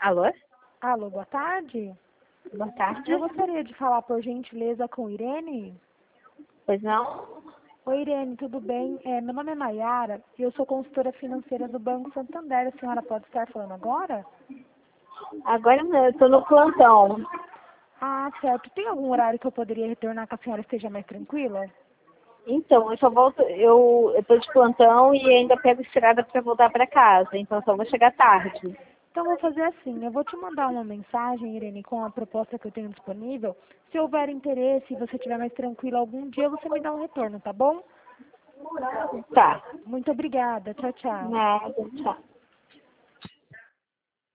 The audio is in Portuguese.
Alô? Alô, boa tarde. Boa tarde. Eu gostaria de falar, por gentileza, com Irene. Pois não? Oi, Irene, tudo bem? Meu nome é Maiara e eu sou consultora financeira do Banco Santander. A senhora pode estar falando agora? Agora não, eu estou no plantão. Ah, certo. Tem algum horário que eu poderia retornar que a senhora esteja mais tranquila? Então, eu só volto, eu estou de plantão e ainda pego estrada para voltar para casa, então eu só vou chegar tarde. Então, vou fazer assim. Eu vou te mandar uma mensagem, Irene, com a proposta que eu tenho disponível. Se houver interesse e você estiver mais tranquila algum dia, você me dá um retorno, tá bom? Tá. Muito obrigada. Tchau, tchau. Nada, tchau.